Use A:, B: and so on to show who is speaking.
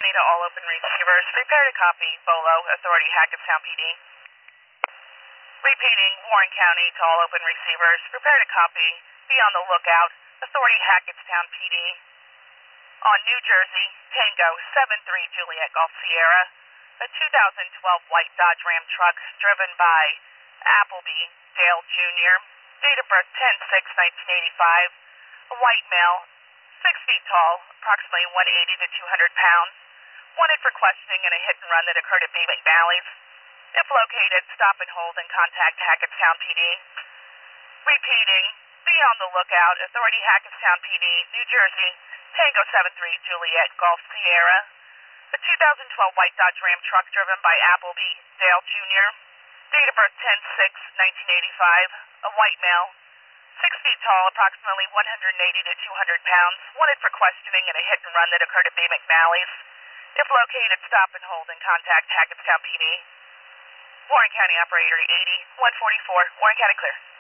A: To all open receivers, prepare to copy. Bolo, Authority, Hackettstown PD. Repeating, Warren County to all open receivers, prepare to copy. Be on the lookout. Authority, Hackettstown PD. On New Jersey, Tango 73 Juliet Golf Sierra, a 2012 white Dodge Ram truck driven by Appleby Dale Jr., date of birth 10/6/1985, a white male, 6 feet tall, approximately 180 to 200 pounds, wanted for questioning in a hit and run that occurred at B. McNally's. If located, stop and hold and contact Hackettstown PD. Repeating, be on the lookout. Authority, Hackettstown PD, New Jersey, Tango 73 Juliet Golf Sierra, a 2012 white Dodge Ram truck driven by Appleby Dale Jr., date of birth 10/6/1985, a white male, 6 feet tall, approximately 180 to 200 pounds, wanted for questioning in a hit and run that occurred at B. McNally's. If located, stop and hold and contact Hackettstown PD. Warren County Operator 80-144, Warren County clear.